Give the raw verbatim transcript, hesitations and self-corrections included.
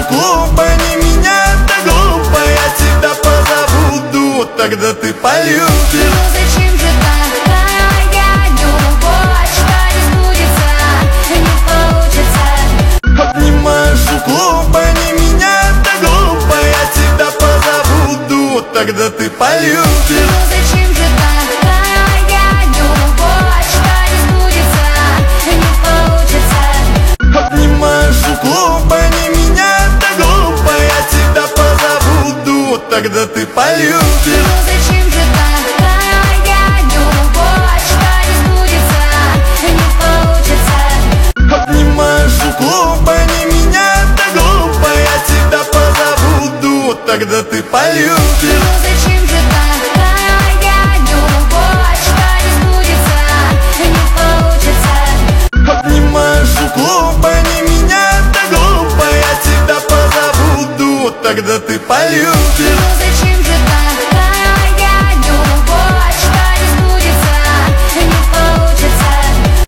клуб, пойми меня, это глупо. Я тебя позабуду, тогда ты полюбишь. Ну зачем же такая любовь, что не сбудется, не получится? Обнимаешь у клуб, пойми меня, это глупо. Я тебя позабуду, тогда ты полюбишь. Ну зачем же такая любовь, что не сбудется, не получится? Обнимаешь у клуб, пойми меня, это глупо. Я тебя позабуду, тогда ты полюбишь. Ну зачем же такая любовь, что не сбудется, не получится? Обнимаешь у клуб, пойми меня, это глупо. Я тебя позабуду, тогда ты полюбишь. Ну зачем же такая любовь, что не сбудется, не получится? Обнимаешь у клуб, пойми меня, это глупо. Я тебя позабуду, тогда ты полюбишь. Ну зачем